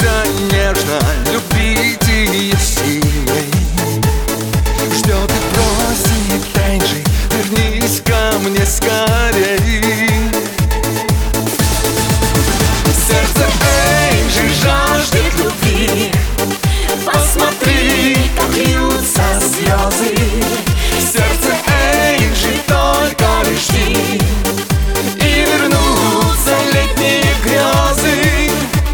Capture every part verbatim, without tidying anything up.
вернешься нежно, любить ее сильней. Ждет и просит, Энджи, вернись ко мне скорей. Сердце Энджи жаждет любви, посмотри, как льются слезы. Сердце Энджи только лишь жди, и вернутся летние грезы.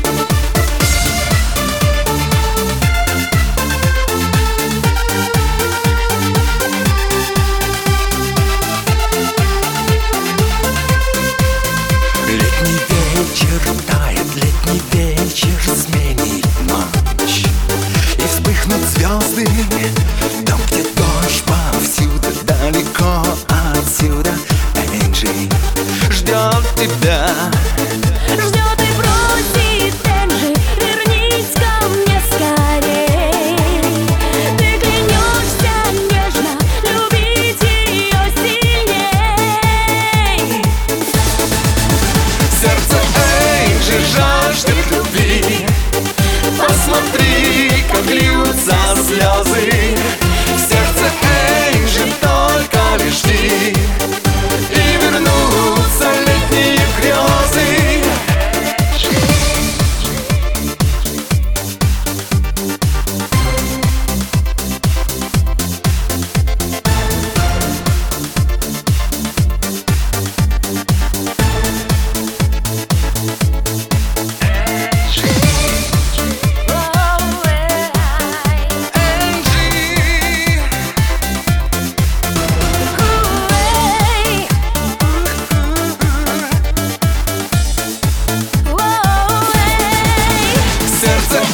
Летний вечер тает, летний вечер сменит ночь, и вспыхнут звезды там, где дождь повсюду, далеко отсюда. Энджи ждет тебя. Ждет и просит, Энджи, вернись ко мне скорей. Ты клянешься нежно любить ее сильней. Сердце Энджи жаждет любви, посмотри, как льются слезы. Сердце Энджи только лишь жди, и вернутся летние грезы. Сердце